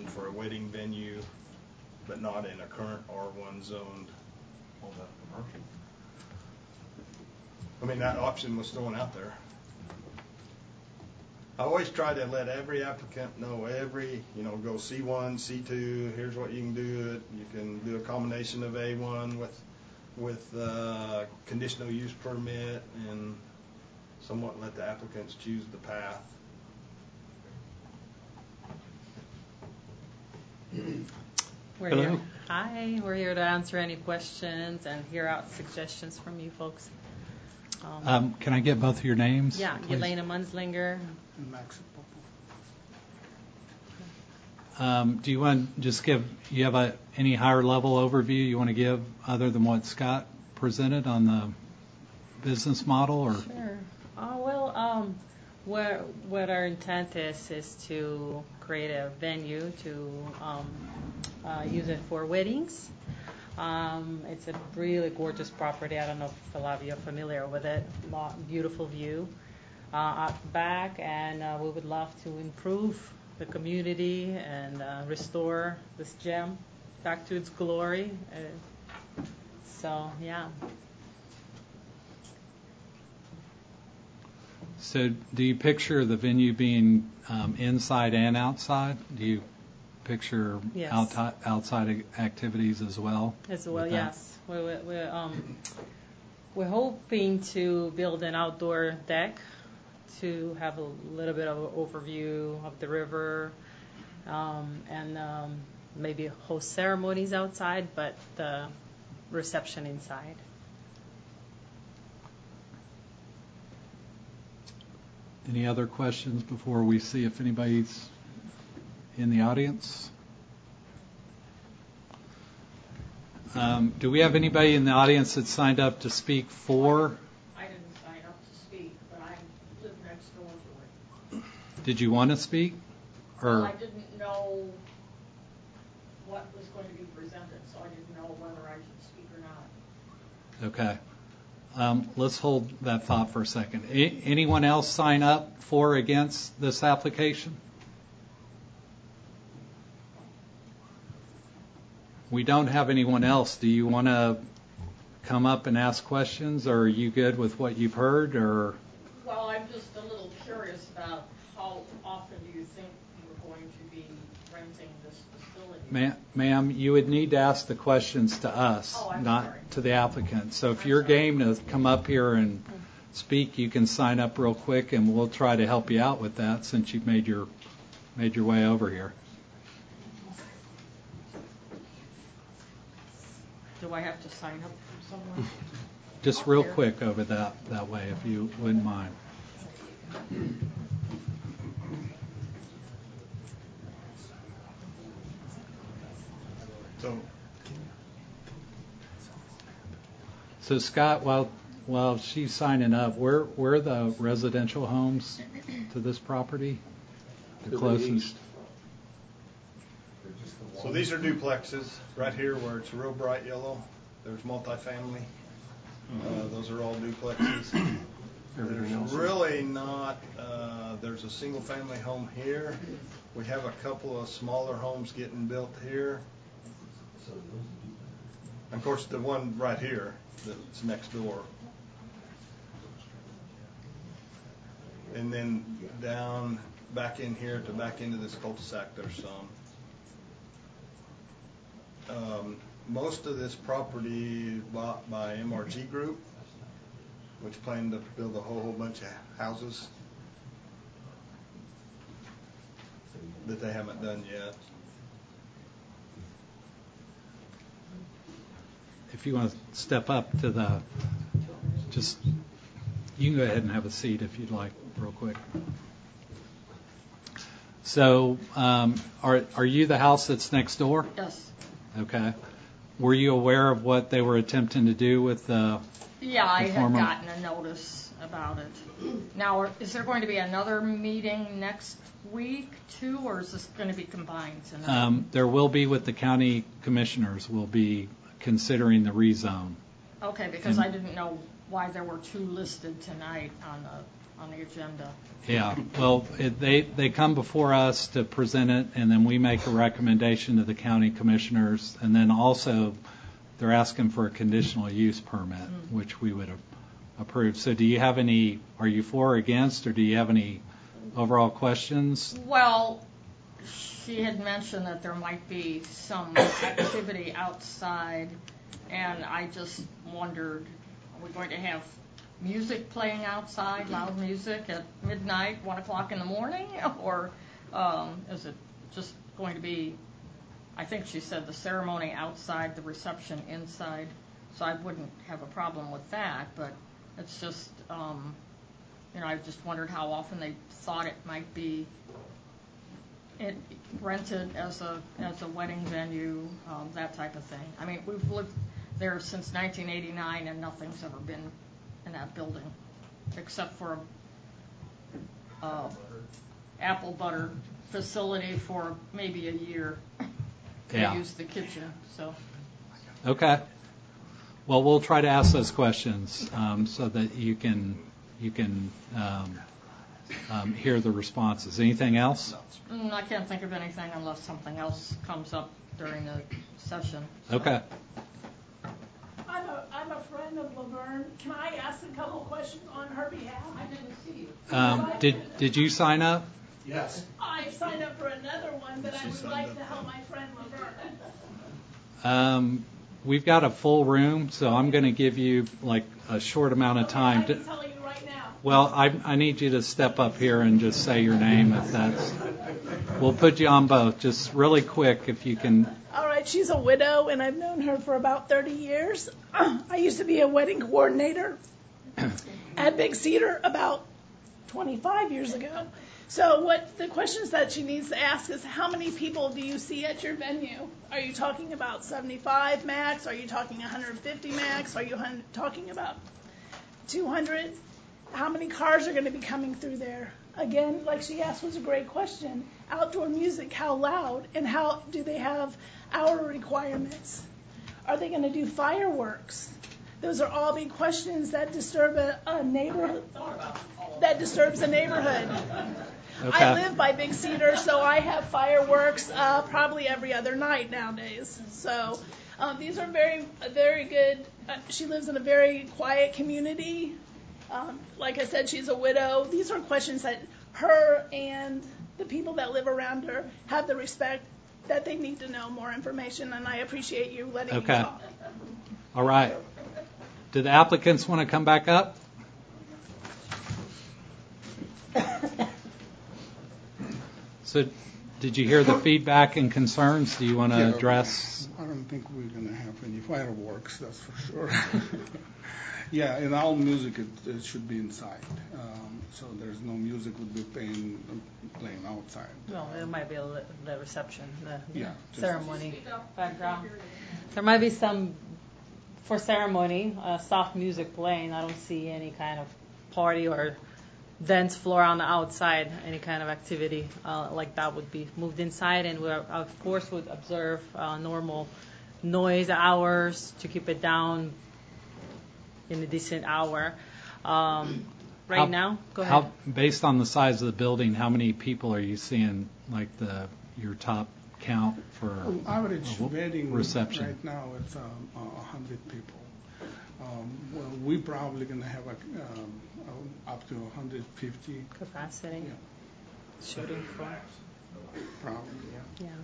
for a wedding venue, but not in a current R1 zoned. All that commercial. I mean, that option was thrown out there. I always try to let every applicant know go C1, C2, here's what you can do. You can do a combination of A1 with conditional use permit, and somewhat let the applicants choose the path. We're here to answer any questions and hear out suggestions from you folks. Can I get both of your names? Yeah, please? Elena Munslinger. And Max Do you want to just you have any higher level overview you want to give other than what Scott presented on the business model? Or? Sure. What our intent is to create a venue to use it for weddings. It's a really gorgeous property. I don't know if a lot of you are familiar with it. Beautiful view out back, and we would love to improve the community and restore this gem back to its glory. Yeah. So do you picture the venue being inside and outside? Do you picture yes. outside activities as well? As well, yes. We're hoping to build an outdoor deck to have a little bit of an overview of the river, and maybe host ceremonies outside, but the reception inside. Any other questions before we see if anybody's in the audience? Do we have anybody in the audience that signed up to speak for? I didn't sign up to speak, but I live next door to it. Did you want to speak? Well, I didn't know what was going to be presented, so I didn't know whether I should speak or not. Okay. Let's hold that thought for a second. Anyone else sign up for or against this application? We don't have anyone else. Do you want to come up and ask questions, or are you good with what you've heard? Or? Well, I'm just a little curious about how often do you think you're going to be renting this facility? Ma'am, you would need to ask the questions to us, not to the applicant. So if you're game to come up here and speak, you can sign up real quick, and we'll try to help you out with that since you've made your way over here. Do I have to sign up somewhere? Just real quick over that way, if you wouldn't mind. So Scott, while she's signing up, where are the residential homes to this property? The closest. So these are duplexes right here where it's real bright yellow. There's multifamily. Those are all duplexes. There's really not, there's a single family home here. We have a couple of smaller homes getting built here. And of course, the one right here that's next door. And then down back in here to back into this cul-de-sac, there's some. Most of this property is bought by MRG Group, which plan to build a whole bunch of houses that they haven't done yet. If you want to step up to you can go ahead and have a seat if you'd like, real quick. So, are you the house that's next door? Yes. Okay. Were you aware of what they were attempting to do with the I had gotten a notice about it. Now, is there going to be another meeting next week, too, or is this going to be combined tonight? There will be with the county commissioners. We'll be considering the rezone. Okay, because I didn't know why there were two listed tonight on the agenda. Yeah, well, they come before us to present it, and then we make a recommendation to the county commissioners, and then also they're asking for a conditional use permit, which we would approve. So do you have any, are you for or against, or do you have any overall questions? Well, she had mentioned that there might be some activity outside, and I just wondered, are we going to have music playing outside, loud music at midnight, 1 o'clock in the morning, or is it just going to be, I think she said the ceremony outside, the reception inside, so I wouldn't have a problem with that, but it's just, I just wondered how often they thought it might be rented as a wedding venue, that type of thing. I mean, we've lived there since 1989, and nothing's ever been in that building, except for apple butter facility for maybe a year. Yeah. They use the kitchen, so. Okay. Well, we'll try to ask those questions so that you can hear the responses. Anything else? I can't think of anything unless something else comes up during the session. So. Okay. I'm a friend of Laverne. Can I ask a couple questions on her behalf? I didn't see you. Did you sign up? Yes. I signed up for another one, but I would like to help my friend Laverne. We've got a full room, so I'm going to give you like a short amount of time. I can tell you right now. Well, I need you to step up here and just say your name if that's. We'll put you on both. Just really quick if you can. All right, she's a widow, and I've known her for about 30 years. I used to be a wedding coordinator at Big Cedar about 25 years ago. So what the questions that she needs to ask is, how many people do you see at your venue? Are you talking about 75 max? Are you talking 150 max? Are you talking about 200? How many cars are going to be coming through there? Again, like she asked, was a great question. Outdoor music, how loud, and how do they have hour requirements? Are they going to do fireworks? Those are all big questions that disturb a neighborhood. That disturbs a neighborhood. Okay. I live by Big Cedar, so I have fireworks probably every other night nowadays. So these are very, very good. She lives in a very quiet community. Like I said, she's a widow. These are questions that her and the people that live around her have the respect that they need to know more information, and I appreciate you letting me talk. All right. Do the applicants want to come back up? So did you hear the feedback and concerns? Do you want to address? I don't think we're going to have any fireworks, that's for sure. Yeah, in all music, it should be inside. So there's no music would be playing outside. No, it might be the reception, the ceremony background. There might be some, for ceremony, soft music playing. I don't see any kind of party or dance floor on the outside, any kind of activity like that would be moved inside. And we, of course, would observe normal noise hours to keep it down in a decent hour. Now, go ahead. Based on the size of the building, how many people are you seeing, like your top count for average wedding reception? Right now it's 100 people. Well, we're probably going to have up to 150 capacity. Yeah. Shooting for. Probably, yeah. Yeah.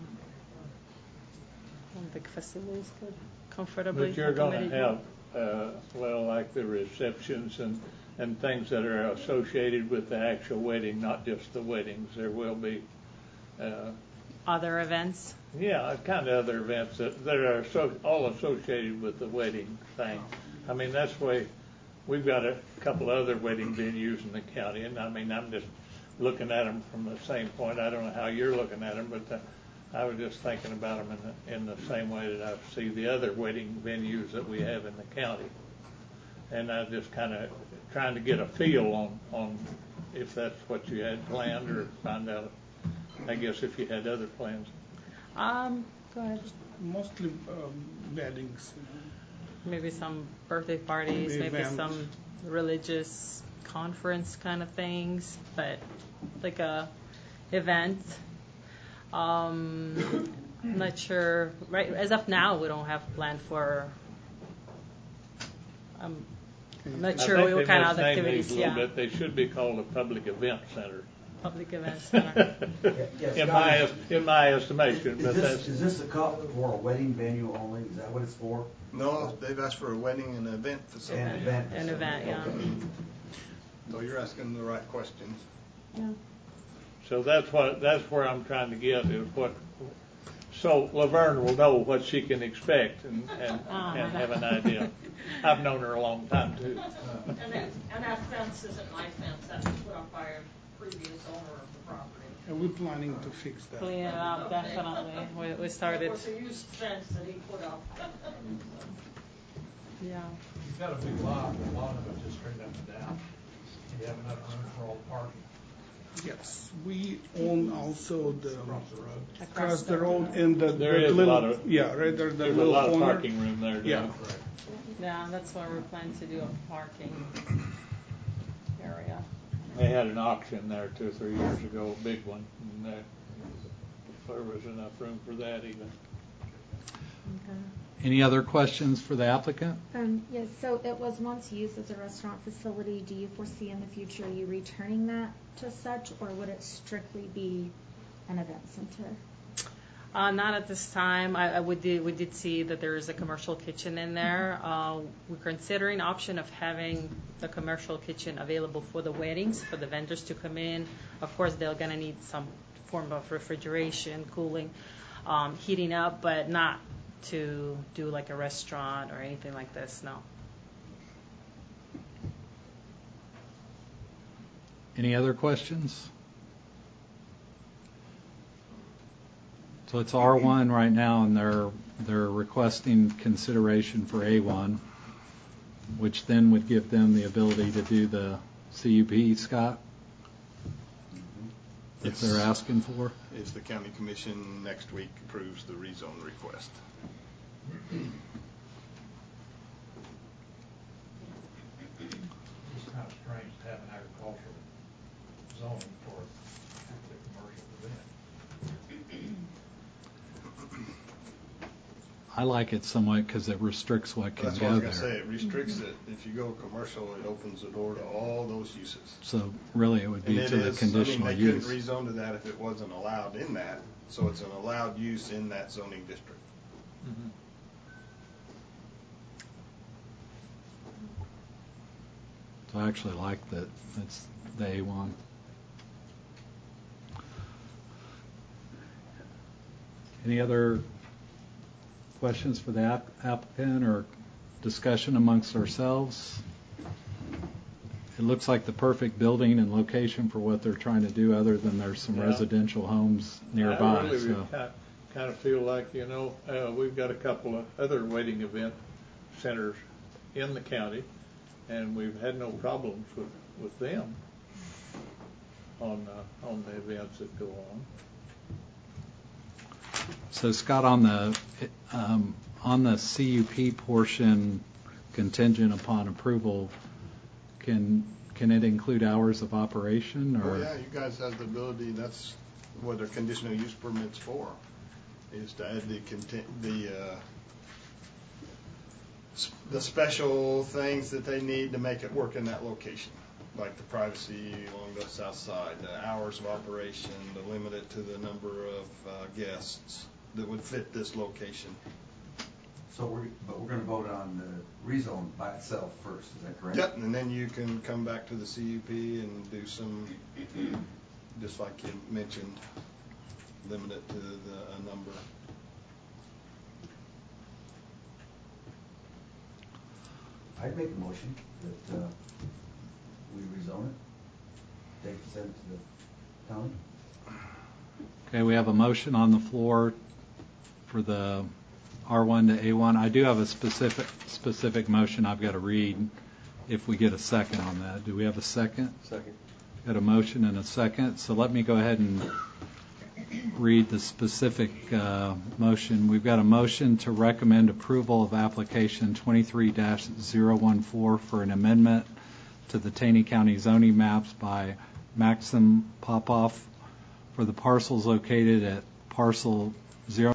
One big facilities could comfortably. But you're going to have, like the receptions and things that are associated with the actual wedding, not just the weddings. There will be other events. Yeah, kind of other events that are all associated with the wedding thing. I mean, that's the way we've got a couple other wedding venues in the county, and I mean, I'm just looking at them from the same point. I don't know how you're looking at them, but I was just thinking about them in the same way that I see the other wedding venues that we have in the county. And I just kind of trying to get a feel on if that's what you had planned, or find out, I guess, if you had other plans. Go ahead. Mostly weddings. maybe some birthday parties, maybe Events. some religious conference kind of things, but like a event. I'm not sure. Right as of now, we don't have planned for. I'm not sure I think what they kind of must name activities. these a little bit. They should be called a public event center. Public event center. in my estimation, but that's. Is this a call for a wedding venue only? Is that what it's for? No, they've asked for a wedding and event facility. An event, yeah. So you're asking the right questions. Yeah. So that's where I'm trying to get is what. So Laverne will know what she can expect and have an idea. I've known her a long time too. And that fence isn't my fence, that was put up by a previous owner of the property. And we're planning to fix that. Clean it up, definitely. We started. It was a used fence that he put up. Yeah. You've got a big lot, but a lot of it just straight up and down. You have enough room for all the parking Yes, we own also the across the road. across the road and the There is a little lot of- yeah right there the There's a little lot of corner. parking room there. Yeah. Doug. Yeah, that's why we're planning to do a parking area. They had an auction there 2 or 3 years ago, a big one, and there was enough room for that even. Any other questions for the applicant? Yes, so it was once used as a restaurant facility. Do you foresee in the future you returning that to such, or would it strictly be an event center? Not at this time. We did see that there is a commercial kitchen in there. We're considering option of having the commercial kitchen available for the weddings, for the vendors to come in. Of course, they're going to need some form of refrigeration, cooling, heating up, but not to do like a restaurant or anything like this, no. Any other questions? So it's R1 right now, and they're requesting consideration for A1, which then would give them the ability to do the CUP, Scott? If they're asking for? If the county commission next week approves the rezone request. It's kind of strange to have an agricultural zoning for the commercial event. I like it somewhat because it restricts what can That's what I go was going to say. there. It restricts it. If you go commercial, it opens the door to all those uses. So really it would be And to the conditional they use. couldn't rezone to that if it wasn't allowed in that. So it's an allowed use in that zoning district. Mm-hmm. So I actually like that it's the A1. Any other questions for the applicant or discussion amongst ourselves? It looks like the perfect building and location for what they're trying to do, other than there's some Yeah. residential homes nearby. I really So kind of feel like, we've got a couple of other wedding event centers in the county, and we've had no problems with them on the events that go on. So Scott, on the CUP portion, contingent upon approval, can it include hours of operation? Or? Oh, yeah, you guys have the ability. That's what a conditional use permit's for, is to add the special things that they need to make it work in that location, like the privacy along the south side, the hours of operation, to limit it to the number of guests that would fit this location. So we're going to vote on the rezone by itself first, is that correct? Yep, and then you can come back to the CUP and do some, just like you mentioned, limit it to a number. I'd make a motion that we rezone it, send it to the county. Okay, we have a motion on the floor for the R1 to A1. I do have a specific motion I've got to read if we get a second on that. Do we have a second? Second. Got a motion and a second. So let me go ahead and read the specific motion. We've got a motion to recommend approval of application 23-014 for an amendment to the Taney County zoning maps by Maxim Popoff for the parcels located at parcel 0